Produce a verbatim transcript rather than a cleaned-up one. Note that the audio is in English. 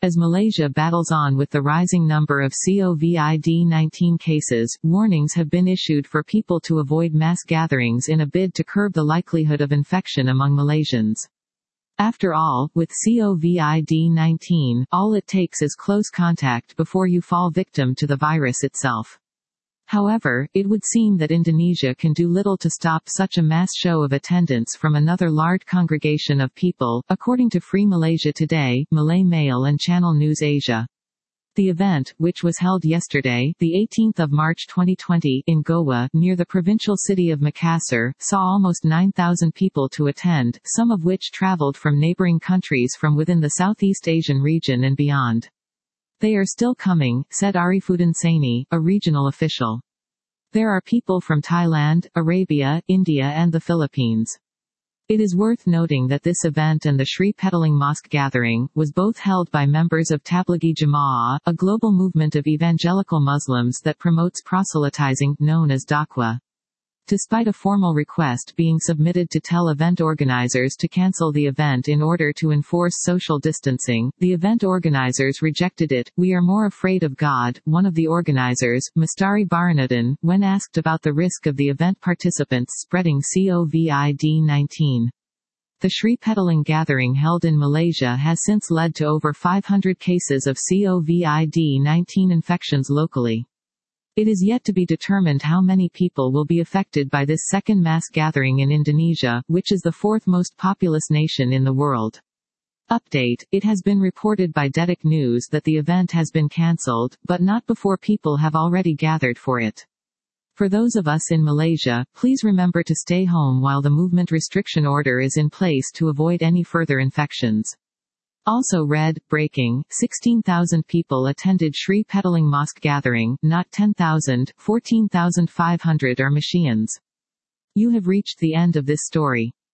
As Malaysia battles on with the rising number of COVID nineteen cases, warnings have been issued for people to avoid mass gatherings in a bid to curb the likelihood of infection among Malaysians. After all, with COVID nineteen, all it takes is close contact before you fall victim to the virus itself. However, it would seem that Indonesia can do little to stop such a mass show of attendance from another large congregation of people, according to Free Malaysia Today, Malay Mail and Channel News Asia. The event, which was held yesterday, the eighteenth of March twenty twenty, in Goa, near the provincial city of Makassar, saw almost nine thousand people to attend, some of which traveled from neighboring countries from within the Southeast Asian region and beyond. They are still coming, said Arifuddin Saini, a regional official. There are people from Thailand, Arabia, India and the Philippines. It is worth noting that this event and the Sri Petaling Mosque gathering was both held by members of Tablighi Jama'ah, a global movement of evangelical Muslims that promotes proselytizing, known as Dakwah. Despite a formal request being submitted to tell event organizers to cancel the event in order to enforce social distancing, the event organizers rejected it. We are more afraid of God, one of the organizers, Mustari Baranuddin, when asked about the risk of the event participants spreading COVID nineteen. The Sri Petaling gathering held in Malaysia has since led to over five hundred cases of COVID nineteen infections locally. It is yet to be determined how many people will be affected by this second mass gathering in Indonesia, which is the fourth most populous nation in the world. Update: it has been reported by Detik News that the event has been cancelled, but not before people have already gathered for it. For those of us in Malaysia, please remember to stay home while the movement restriction order is in place to avoid any further infections. Also read, breaking, sixteen thousand people attended Sri Petaling Mosque gathering, not ten thousand, fourteen thousand five hundred are Malaysians. You have reached the end of this story.